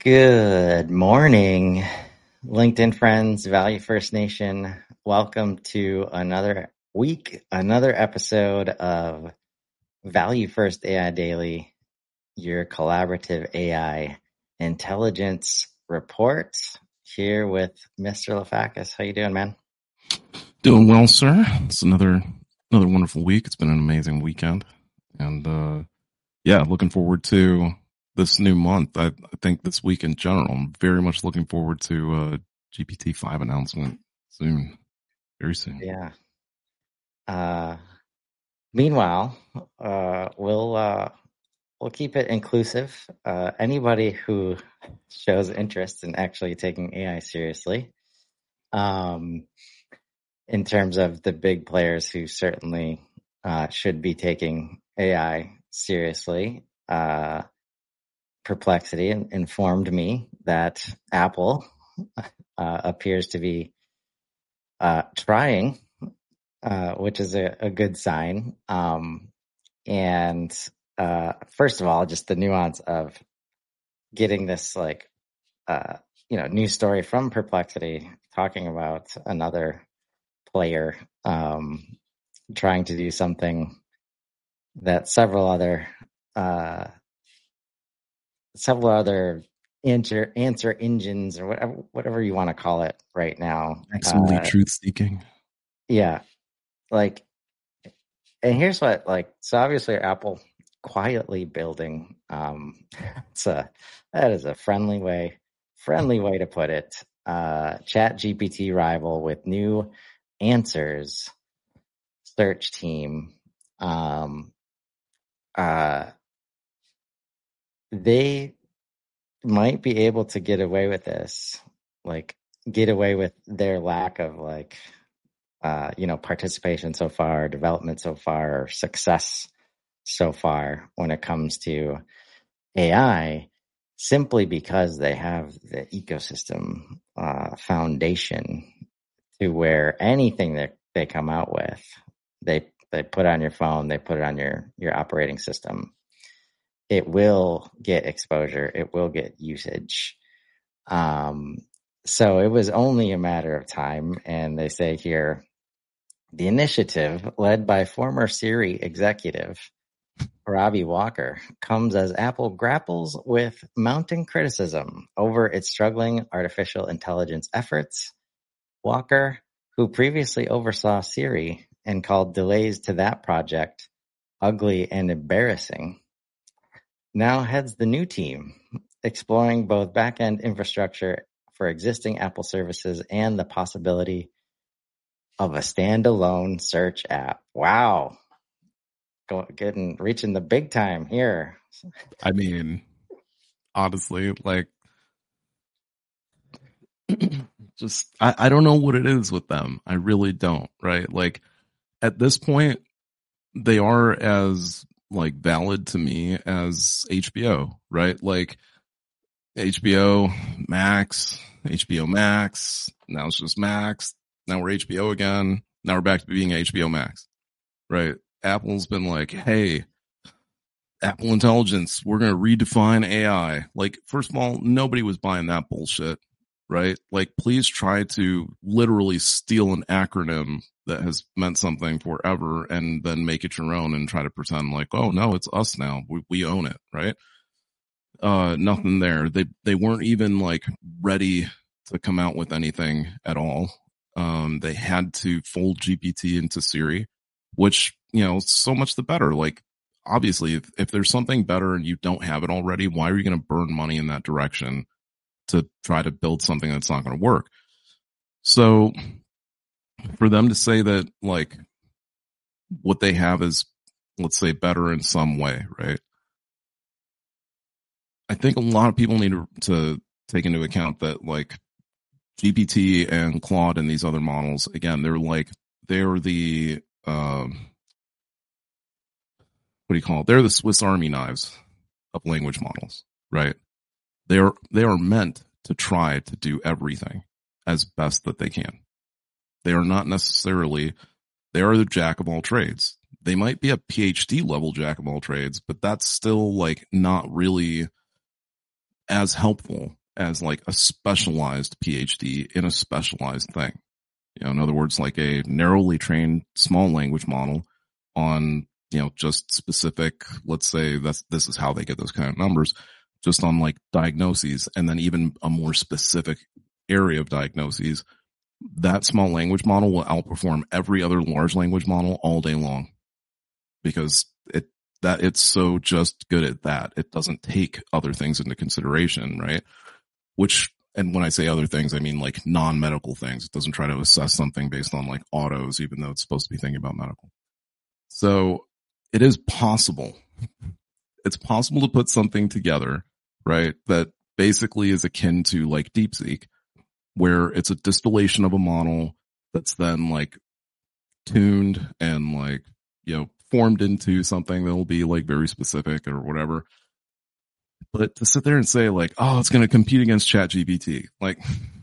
Good morning, LinkedIn friends, Value First Nation. Welcome to another week, another episode of Value First AI Daily, your collaborative AI intelligence report. Here with Mr. Lafakis. How you doing, man? Doing well, sir. It's another wonderful week. It's been an amazing weekend, and looking forward to this new month. I think this week in general, I'm very much looking forward to GPT-5 announcement soon, very soon. Yeah. Meanwhile, we'll keep it inclusive. Anybody who shows interest in actually taking AI seriously, in terms of the big players who certainly should be taking AI seriously, Perplexity informed me that Apple appears to be trying, which is a good sign. And first of all, just the nuance of getting this news story from Perplexity talking about another player trying to do something that several other answer engines or whatever you want to call it right now. Maximally truth seeking. Yeah, and here's what so obviously Apple quietly building. That is a friendly way to put it. Chat GPT rival with new answers search team. They might be able to get away with this, get away with their lack of participation so far, development so far, success so far when it comes to AI, simply because they have the ecosystem foundation to where anything that they come out with, they put on your phone, they put it on your operating system. It will get exposure. It will get usage. So it was only a matter of time. And they say here, the initiative led by former Siri executive Robbie Walker comes as Apple grapples with mounting criticism over its struggling artificial intelligence efforts. Walker, who previously oversaw Siri and called delays to that project ugly and embarrassing, now heads the new team, exploring both back-end infrastructure for existing Apple services and the possibility of a standalone search app. Wow. Reaching the big time here. I mean, honestly, just I don't know what it is with them. I really don't, right? At this point, they are as valid to me as HBO, right? HBO Max, HBO Max. Now it's just Max. Now we're HBO again. Now we're back to being HBO Max, right? Apple's been hey, Apple Intelligence, we're going to redefine AI. First of all, nobody was buying that bullshit, right? Please try to literally steal an acronym that has meant something forever and then make it your own and try to pretend oh no, it's us now. We own it, right? Nothing there. They weren't even ready to come out with anything at all. They had to fold GPT into Siri, which, so much the better. Obviously, if there's something better and you don't have it already, why are you going to burn money in that direction to try to build something that's not going to work? So for them to say that what they have is, let's say, better in some way, right? I think a lot of people need to take into account that GPT and Claude and these other models, again, they're the what do you call it? They're the Swiss Army knives of language models, right? They are meant to try to do everything as best that they can. They are not necessarily, they are the jack of all trades. They might be a PhD level jack of all trades, but that's still not really as helpful as like a specialized PhD in a specialized thing. You know, in other words, like a narrowly trained small language model on, you know, just specific, let's say this is how they get those kind of numbers, just on like diagnoses, and then even a more specific area of diagnoses. That small language model will outperform every other large language model all day long, because it's so just good at that. It doesn't take other things into consideration, right? And when I say other things, I mean like non-medical things. It doesn't try to assess something based on like autos, even though it's supposed to be thinking about medical. So it is possible. It's possible to put something together, right, that basically is akin to like DeepSeek, where it's a distillation of a model that's then like tuned and like, you know, formed into something that will be like very specific or whatever. But to sit there and say like, oh, it's going to compete against ChatGPT, like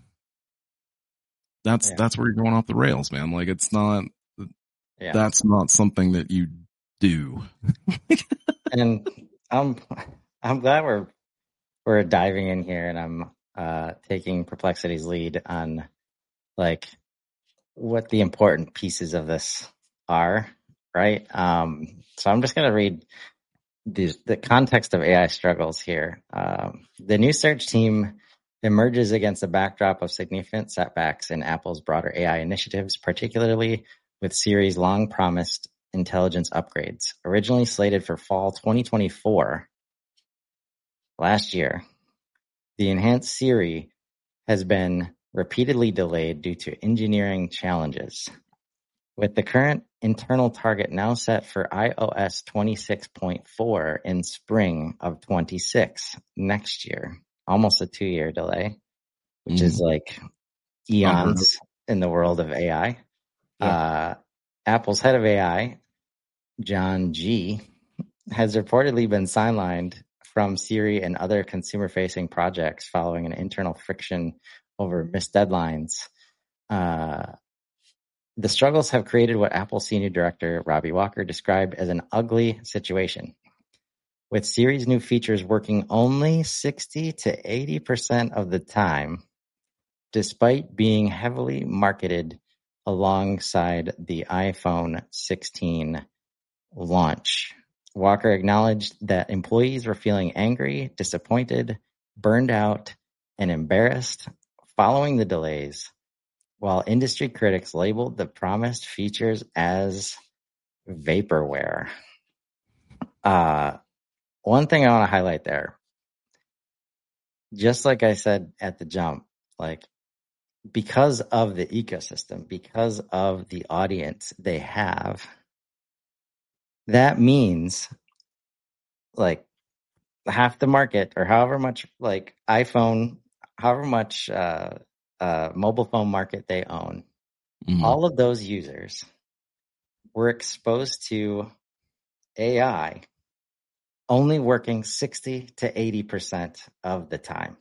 that's where you're going off the rails, man. Like it's not, that's not something that you do. And I'm glad we're diving in here, and I'm taking Perplexity's lead on like what the important pieces of this are, right? So I'm just going to read the context of AI struggles here. The new search team emerges against a backdrop of significant setbacks in Apple's broader AI initiatives, particularly with Siri's long-promised intelligence upgrades. Originally slated for fall 2024, last year, the enhanced Siri has been repeatedly delayed due to engineering challenges. With the current internal target now set for iOS 26.4 in spring of 26 next year, almost a 2-year delay, which is like eons in the world of AI. Apple's head of AI, John G, has reportedly been sidelined from Siri and other consumer-facing projects following an internal friction over missed deadlines. The struggles have created what Apple Senior Director Robbie Walker described as an ugly situation, with Siri's new features working only 60 to 80% of the time, despite being heavily marketed alongside the iPhone 16 launch. Walker acknowledged that employees were feeling angry, disappointed, burned out, and embarrassed following the delays, while industry critics labeled the promised features as vaporware. One thing I want to highlight there, just like I said at the jump, like because of the ecosystem, because of the audience they have, that means like half the market, or however much like iPhone, however much mobile phone market they own, all of those users were exposed to AI only working 60 to 80% of the time.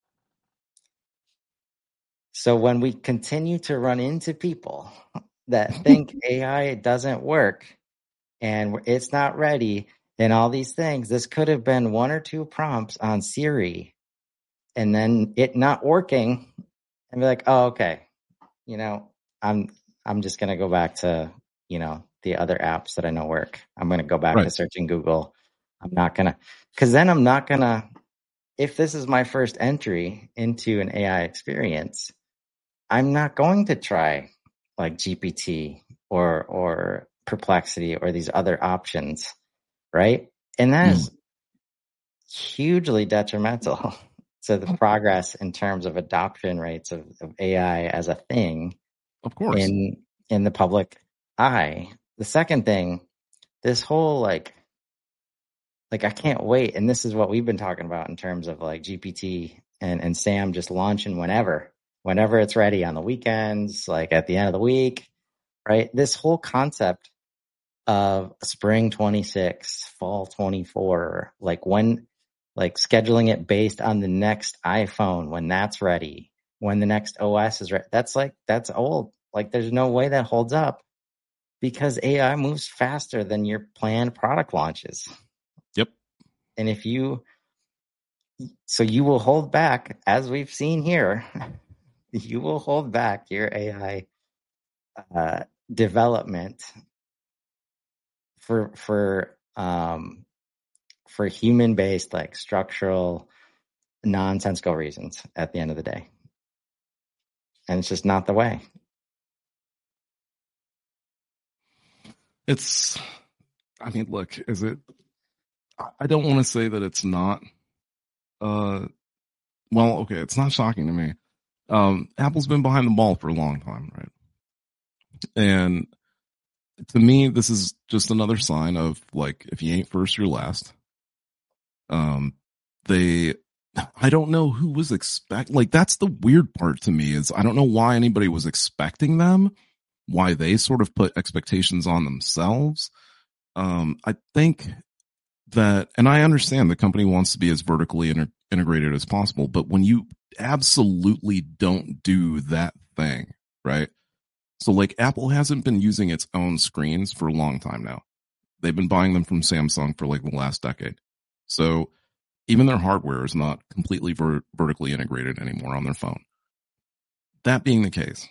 So when we continue to run into people that think AI doesn't work and it's not ready and all these things, this could have been 1 or 2 prompts on Siri and then it not working, and be like, oh, okay, you know, I'm just going to go back to, you know, the other apps that I know work. I'm going to go back to searching Google. I'm not going to, because then I'm not going to, if this is my first entry into an AI experience, I'm not going to try like GPT or Perplexity or these other options, right? And that is hugely detrimental to the progress in terms of adoption rates of AI as a thing, of course, in the public eye. The second thing, this whole like I can't wait, and this is what we've been talking about in terms of like GPT and Sam just launching whenever it's ready, on the weekends, like at the end of the week, right? This whole concept of spring 26, fall 24, like when, like scheduling it based on the next iPhone, when that's ready, when the next OS is ready. That's old. Like there's no way that holds up, because AI moves faster than your planned product launches. Yep. And if you So you will hold back, as we've seen here, you will hold back your AI development for human-based, like structural, nonsensical reasons at the end of the day. And it's just not the way. I mean, look, is it, I don't want to say that it's not, well, okay, it's not shocking to me. Apple's been behind the ball for a long time, right? And to me, this is just another sign of, like, if you ain't first, you're last. I don't know who was like, that's the weird part to me, is I don't know why anybody was expecting them, why they sort of put expectations on themselves. I think that, and I understand the company wants to be as vertically integrated as possible, but when you absolutely don't do that thing, right? So, like, Apple hasn't been using its own screens for a long time now. They've been buying them from Samsung for like the last decade. So even their hardware is not completely vertically integrated anymore on their phone. That being the case,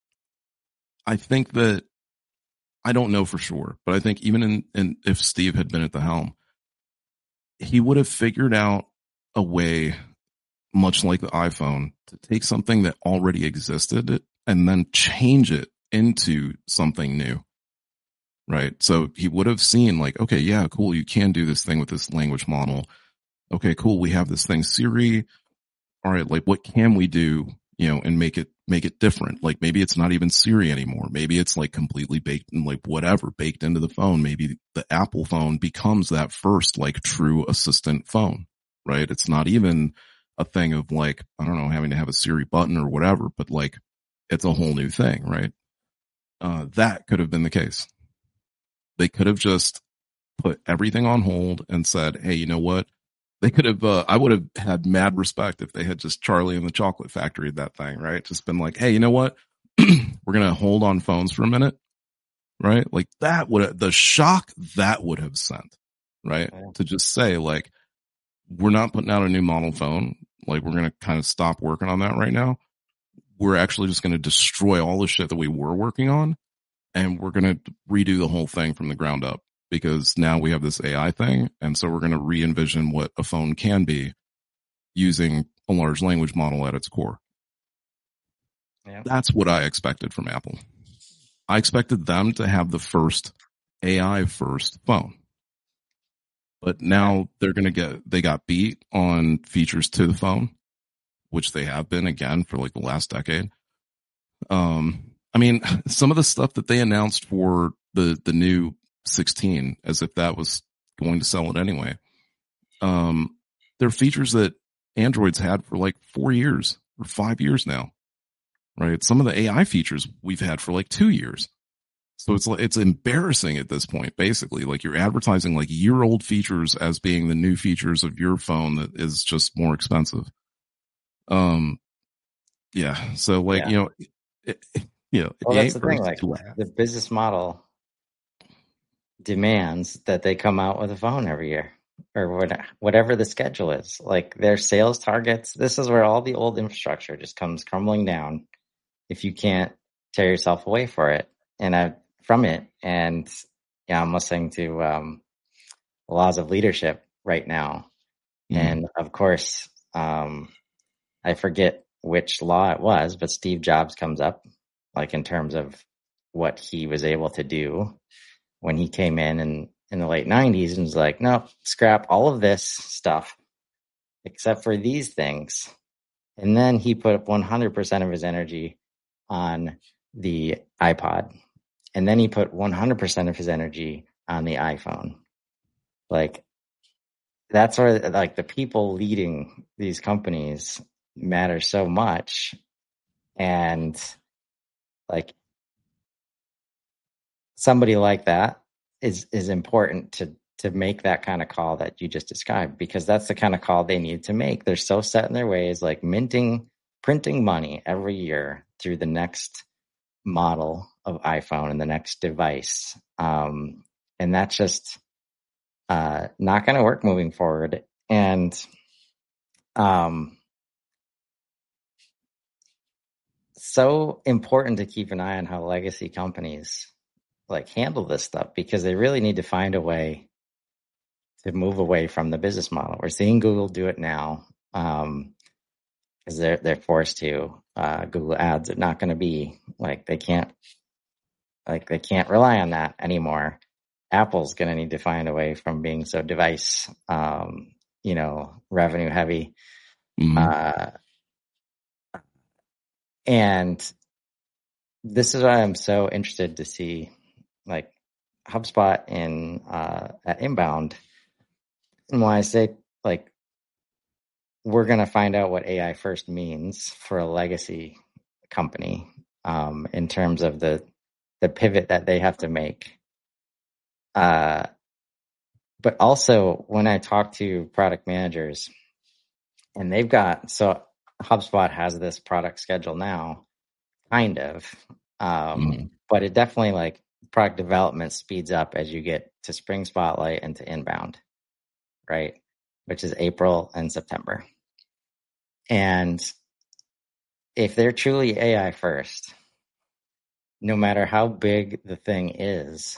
I think that, I don't know for sure, but I think even if Steve had been at the helm, he would have figured out a way, much like the iPhone, to take something that already existed and then change it into something new. Right. So he would have seen, like, okay, yeah, cool. You can do this thing with this language model. Okay, cool. We have this thing, Siri. All right. Like, what can we do, and make it different? Like, maybe it's not even Siri anymore. Maybe it's like completely baked and like whatever baked into the phone. Maybe the Apple phone becomes that first, like, true assistant phone, right? It's not even a thing of, like, I don't know, having to have a Siri button or whatever, but like, it's a whole new thing, right? That could have been the case. They could have just put everything on hold and said, hey, you know what? They could have, I would have had mad respect if they had just Charlie and the Chocolate Factory that thing, right? Just been like, hey, you know what? We're going to hold on phones for a minute, right? Like, that the shock that would have sent, right? Yeah. To just say, like, we're not putting out a new model phone. Like, we're going to kind of stop working on that right now. We're actually just going to destroy all the shit that we were working on. And we're going to redo the whole thing from the ground up, because now we have this AI thing. And so we're going to re-envision what a phone can be using a large language model at its core. Yeah. That's what I expected from Apple. I expected them to have the first AI first phone. But now they got beat on features to the phone, which they have been again for like the last decade. I mean, some of the stuff that they announced for the new 16, as if that was going to sell it anyway. They're features that Android's had for like 4 years or 5 years now, right? Some of the AI features we've had for like 2 years. So it's embarrassing at this point, basically. Like, you're advertising like year-old features as being the new features of your phone that is just more expensive. Yeah. So, like, yeah. Well, that's the thing. Like, the business model demands that they come out with a phone every year, or whatever the schedule is. Like, their sales targets, this is where all the old infrastructure just comes crumbling down if you can't tear yourself away from it. And yeah, I'm listening to Laws of Leadership right now. And of course, I forget which law it was, but Steve Jobs comes up, like, in terms of what he was able to do when he came in the late 90s, and was like, no, scrap all of this stuff except for these things. And then he put 100% of his energy on the iPod. And then he put 100% of his energy on the iPhone. Like, that's where, like, the people leading these companies matter so much. And, like, somebody like that is important to make that kind of call that you just described, because that's the kind of call they need to make. They're so set in their ways, like printing money every year through the next model of iPhone and the next device. And that's just not going to work moving forward. And so important to keep an eye on how legacy companies like handle this stuff, because they really need to find a way to move away from the business model. We're seeing Google do it now, because they're forced to. Google Ads are not going to be like they can't rely on that anymore. Apple's going to need to find a way from being so device, revenue heavy. Mm-hmm. And this is why I'm so interested to see like HubSpot at Inbound. And when I say like, we're going to find out what AI first means for a legacy company, in terms of the pivot that they have to make. But also when I talk to product managers, and HubSpot has this product schedule now, kind of, but it definitely like product development speeds up as you get to Spring Spotlight and to Inbound, right? Which is April and September. And if they're truly AI first, no matter how big the thing is,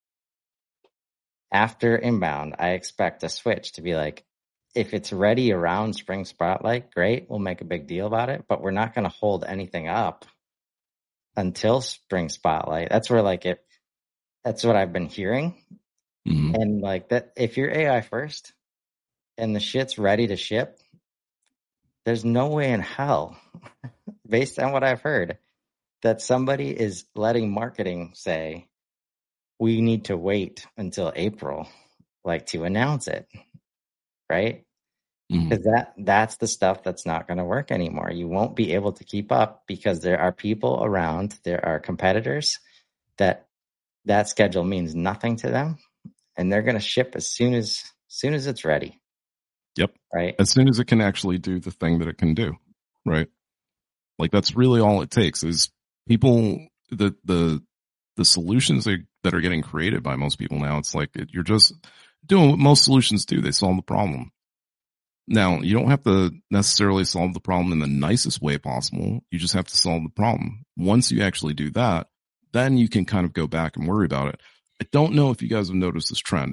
after Inbound, I expect a switch to be like, if it's ready around Spring Spotlight, great, we'll make a big deal about it, but we're not going to hold anything up until Spring Spotlight. That's where that's what I've been hearing. Mm-hmm. And like that, if you're AI first and the shit's ready to ship, there's no way in hell, based on what I've heard, that somebody is letting marketing say, we need to wait until April, like to announce it, right? Because that's the stuff that's not going to work anymore. You won't be able to keep up because there are people around, there are competitors that schedule means nothing to them, and they're going to ship as soon as it's ready. Yep. Right. As soon as it can actually do the thing that it can do. Right. Like that's really all it takes is people, the solutions that are getting created by most people now. It's like you're just doing what most solutions do. They solve the problem. Now, you don't have to necessarily solve the problem in the nicest way possible. You just have to solve the problem. Once you actually do that, then you can kind of go back and worry about it. I don't know if you guys have noticed this trend.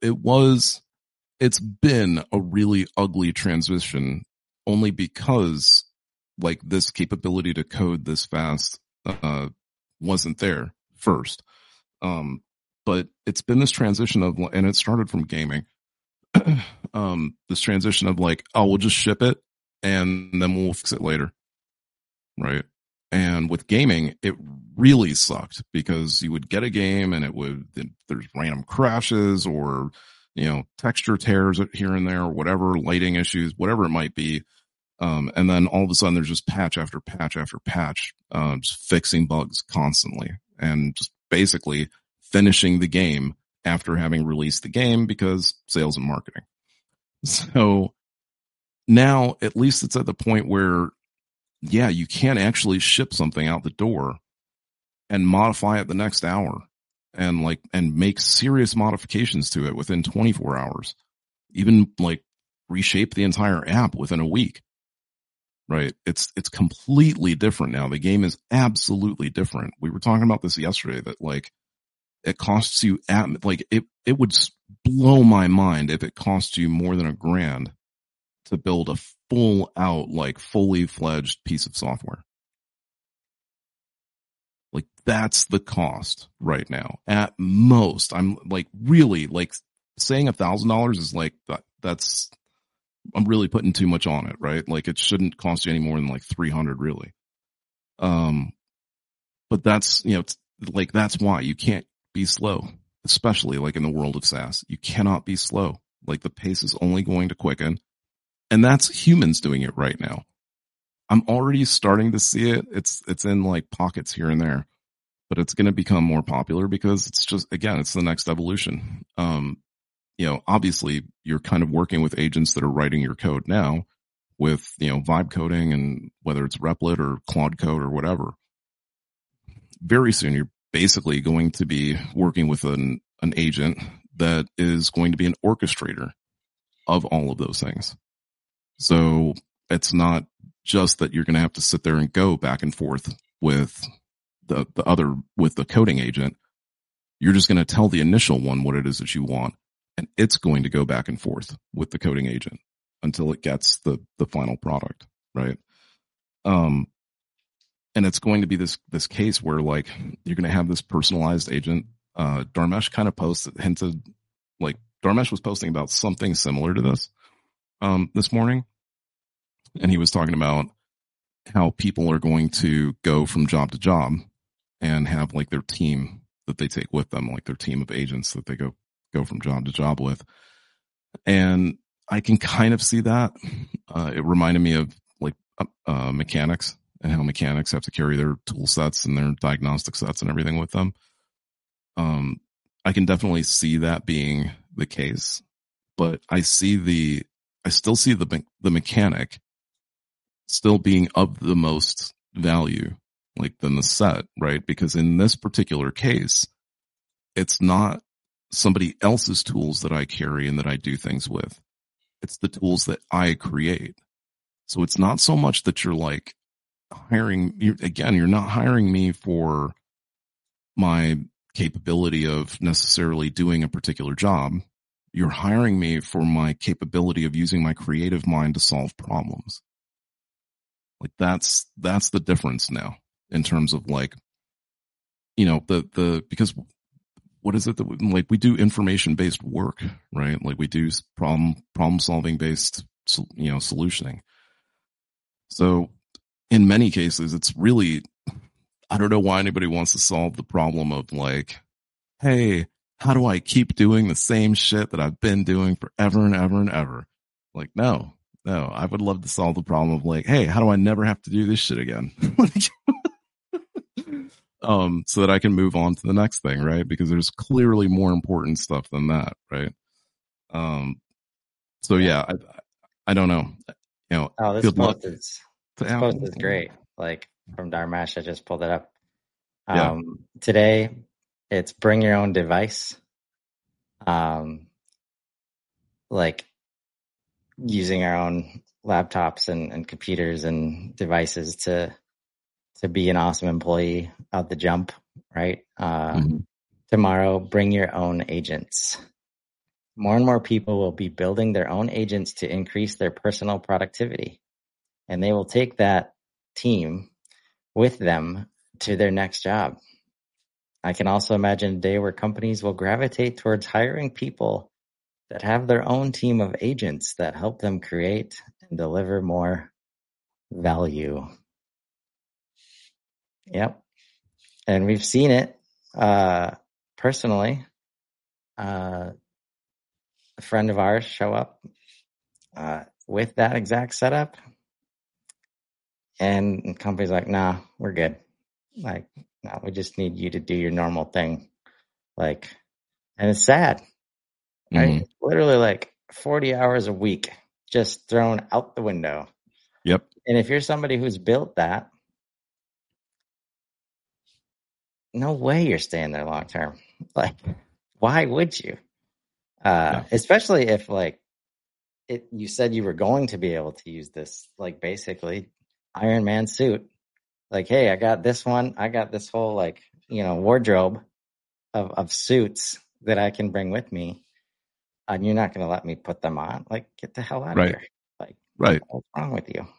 It's been a really ugly transition only because like this capability to code this fast, wasn't there first. But it's been this transition of, and it started from gaming. This transition of like, oh, we'll just ship it and then we'll fix it later. Right. And with gaming, it really sucked because you would get a game and there's random crashes or, texture tears here and there, or whatever, lighting issues, whatever it might be. And then all of a sudden there's just patch after patch after patch, just fixing bugs constantly and just basically finishing the game after having released the game because sales and marketing. So now at least it's at the point where, yeah, you can actually ship something out the door and modify it the next hour and make serious modifications to it within 24 hours, even like reshape the entire app within a week. Right. It's completely different now. The game is absolutely different. We were talking about this yesterday that like it costs you it would blow my mind if it cost you more than $1,000 to build a full out, like fully fledged piece of software. Like that's the cost right now. At most, I'm like really like saying $1,000 is like I'm really putting too much on it, right? Like it shouldn't cost you any more than like 300 really. But that's, like that's why you can't be slow, especially like in the world of SaaS. You cannot be slow. Like the pace is only going to quicken. And that's humans doing it right now. I'm already starting to see it. It's in like pockets here and there, but it's going to become more popular because it's just, again, it's the next evolution. Obviously you're kind of working with agents that are writing your code now with, vibe coding and whether it's Replit or Claude Code or whatever. Very soon you're basically going to be working with an agent that is going to be an orchestrator of all of those things. So it's not just that you're going to have to sit there and go back and forth with with the coding agent. You're just going to tell the initial one what it is that you want, and it's going to go back and forth with the coding agent until it gets the final product, right? And it's going to be this case where like you're going to have this personalized agent. Dharmesh kind of hinted, like Dharmesh was posting about something similar to this morning, and he was talking about how people are going to go from job to job and have like their team that they take with them, like their team of agents that they go from job to job with. And I can kind of see that. It reminded me of like mechanics and how mechanics have to carry their tool sets and their diagnostic sets and everything with them. I can definitely see that being the case, but I still see the mechanic still being of the most value, like than the set, right? Because in this particular case, it's not somebody else's tools that I carry and that I do things with. It's the tools that I create. So it's not so much that you're like you're not hiring me for my capability of necessarily doing a particular job. You're hiring me for my capability of using my creative mind to solve problems. Like that's the difference now in terms of like, you know, because what is it that like we do information based work, right? Like we do problem solving based, you know, solutioning. So in many cases, it's really, I don't know why anybody wants to solve the problem of like, hey, how do I keep doing the same shit that I've been doing forever and ever and ever? Like, no, I would love to solve the problem of like, hey, how do I never have to do this shit again? So that I can move on to the next thing, right? Because there's clearly more important stuff than that, right? So yeah, I don't know. You know, Oh, good luck. This post is great. Like from Dharmesh, I just pulled it up. Yeah. Today, it's bring your own device. Like using our own laptops and computers and devices to be an awesome employee out the jump, right? Tomorrow, bring your own agents. More and more people will be building their own agents to increase their personal productivity. And they will take that team with them to their next job. I can also imagine a day where companies will gravitate towards hiring people that have their own team of agents that help them create and deliver more value. Yep. And we've seen it personally. A friend of ours show up with that exact setup, and company's like, nah, we're good. Like, no, we just need you to do your normal thing. Like, and it's sad, right? It's literally like 40 hours a week just thrown out the window. Yep. And if you're somebody who's built that, no way you're staying there long term. Like, why would you? Especially if like you said you were going to be able to use this, like basically Iron Man suit. Like, hey, I got this one. I got this whole like, you know, wardrobe of suits that I can bring with me. And you're not going to let me put them on. Like, get the hell out of here. Like, what's wrong with you?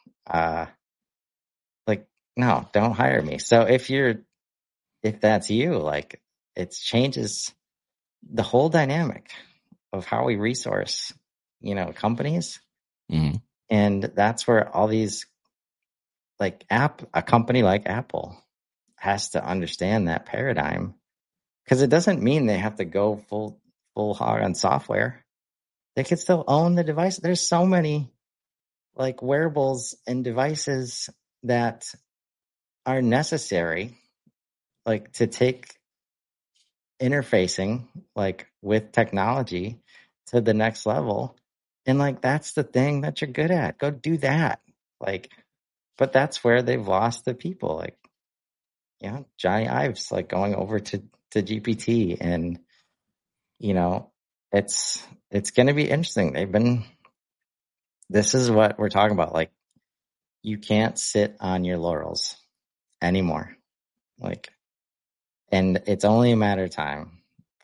Like, no, don't hire me. So if that's you, like it changes the whole dynamic of how we resource, you know, companies. And that's where all these like a company like Apple has to understand that paradigm, because it doesn't mean they have to go full hog on software. They can still own the device. There's so many like wearables and devices that are necessary, like to take interfacing like with technology to the next level. And like, that's the thing that you're good at. Go do that. Like, but that's where they've lost the people. Like, you know, Johnny Ives, like going over to GPT, and, you know, it's going to be interesting. this is what we're talking about. Like, you can't sit on your laurels anymore. Like, and it's only a matter of time.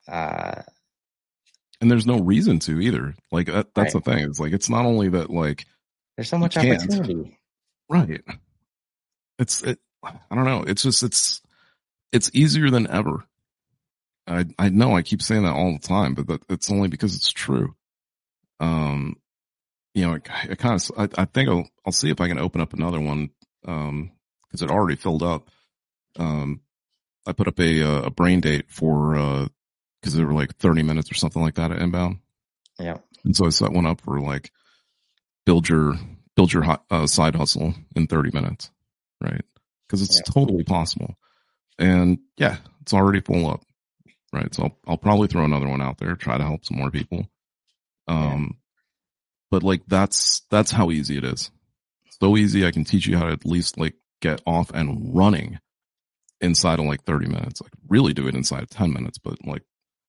And there's no reason to either. Like that's Right. the thing. It's like, it's not only that, like, There's so much opportunity. Right. I don't know. It's just, it's easier than ever. I know I keep saying that all the time, but it's only because it's true. You know, it kind of, I think I'll see if I can open up another one. Cause it already filled up. I put up a brain date for, cause they were like 30 minutes or something like that at Inbound. Yeah. And so I set one up for like, build your side hustle in 30 minutes. Right. Cause it's totally possible. And yeah, it's already full up. Right. So I'll probably throw another one out there, try to help some more people. But like, that's how easy it is. So easy. I can teach you how to at least like get off and running inside of like 30 minutes, like really do it inside of 10 minutes, but like,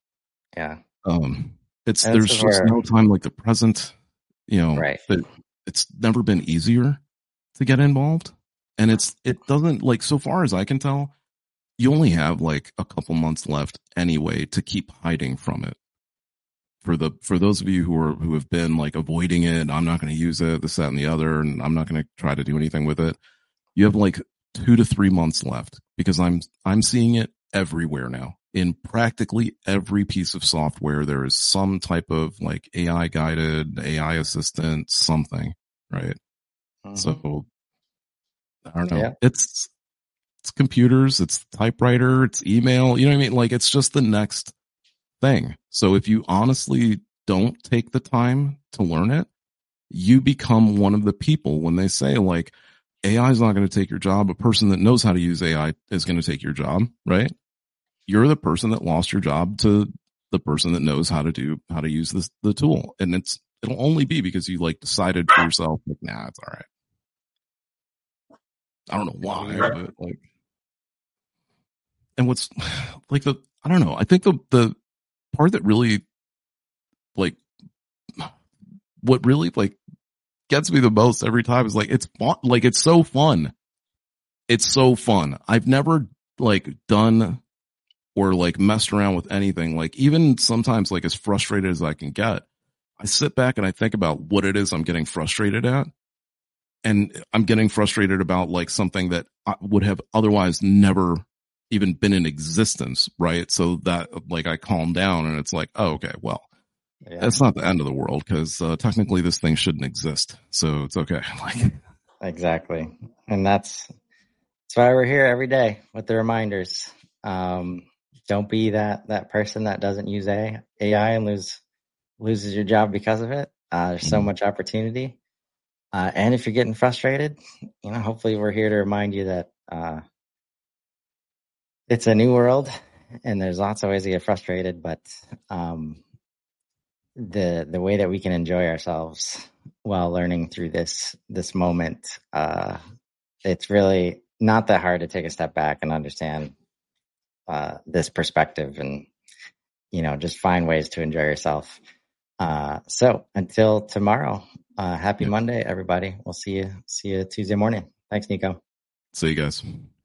there's just no time like the present, you know, it's never been easier to get involved. And it doesn't, like, so far as I can tell, you only have like a couple months left anyway to keep hiding from it. For those of you who have been like avoiding it, I'm not going to use it, this, that, and the other, and I'm not going to try to do anything with it. You have like 2 to 3 months left, because I'm seeing it everywhere now. In practically every piece of software, there is some type of like AI guided, AI assistant, something, right? Mm-hmm. So I don't know. Yeah. It's computers, it's typewriter, it's email, you know what I mean? Like, it's just the next thing. So if you honestly don't take the time to learn it, you become one of the people when they say like, AI is not going to take your job. A person that knows how to use AI is going to take your job, right? You're the person that lost your job to the person that knows how to use the tool. And it'll only be because you like decided for yourself, like, nah, it's all right. I don't know why, but like, and what's like I don't know. I think the part that really like, what really like gets me the most every time is like, it's fun. Like, it's so fun. It's so fun. I've never like done or like messed around with anything. Like, even sometimes, like, as frustrated as I can get, I sit back and I think about what it is I'm getting frustrated at. And I'm getting frustrated about like something that I would have otherwise never even been in existence. Right. So that like, I calm down and it's like, oh, okay, well, that's not the end of the world, because technically this thing shouldn't exist. So it's okay. Like, exactly. And that's why we're here every day with the reminders. Don't be that person that doesn't use AI and loses your job because of it. There's so much opportunity. And if you're getting frustrated, you know, hopefully we're here to remind you that it's a new world and there's lots of ways to get frustrated, but the way that we can enjoy ourselves while learning through this moment, it's really not that hard to take a step back and understand this perspective, and, you know, just find ways to enjoy yourself. So until tomorrow, happy Monday, everybody. We'll see you Tuesday morning. Thanks, Nico. See you guys.